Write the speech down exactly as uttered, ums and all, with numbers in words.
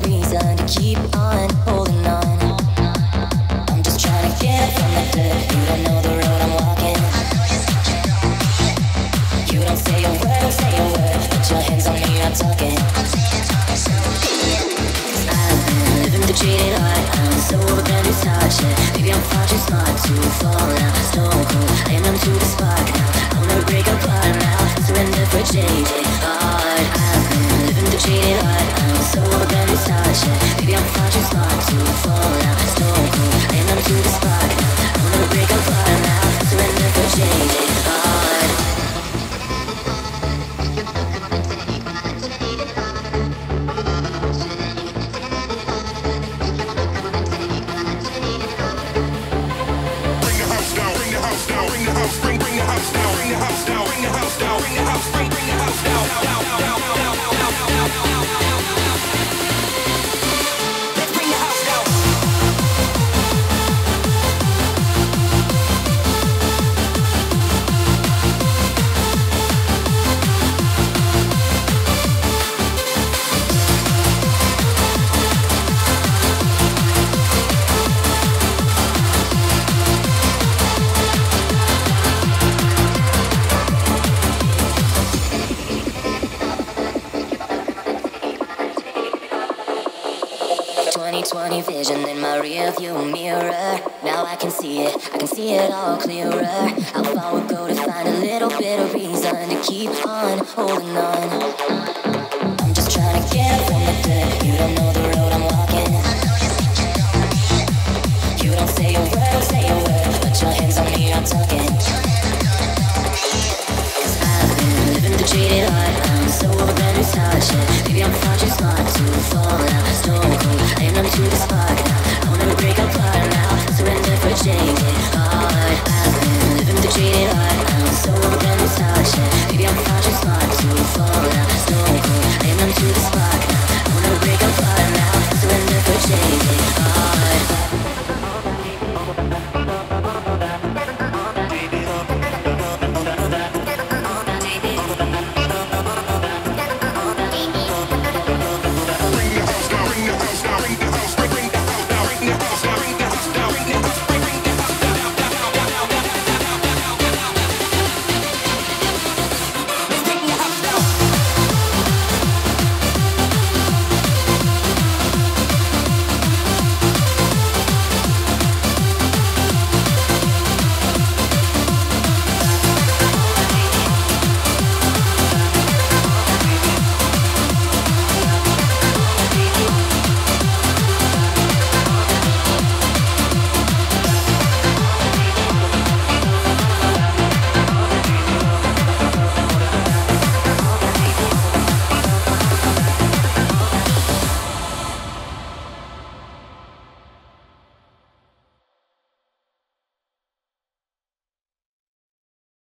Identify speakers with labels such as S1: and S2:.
S1: reason to keep on holding on. I'm just trying to get from the dirt. You don't know the road I'm walking. You don't say a word, don't say a word. Put your hands on me, I'm talking. I've been living the jaded heart. I'm so over brand new start shit. Maybe I'm far too smart to fall now. Stone cold, I am numb to the spark now. I'll never break apart now. Surrender for jaded heart. I've been living the jaded heart. I'm so over brand new start shit. Maybe I'm far too smart to fall now. Stone cold, I am numb to the spark now. I'll never break apart now. Surrender for jaded heart.
S2: Bring, bring the house down, bring the house down, bring the house down, bring the house, bring, bring the house down, down, down, down, down, down, down, down, down. Let's bring the house down.
S1: twenty twenty vision in my rearview mirror. Now I can see it, I can see it all clearer. How far we'll go to find a little bit of reason to keep on holding on. I'm just trying to get from the dirt. You don't know the road I'm walking. You don't say a word, don't say a word. Put your hands on me, I'm talking. Cause I've been living the jaded heart. I'm so over brand new start shit. Maybe I'm far too smart to fall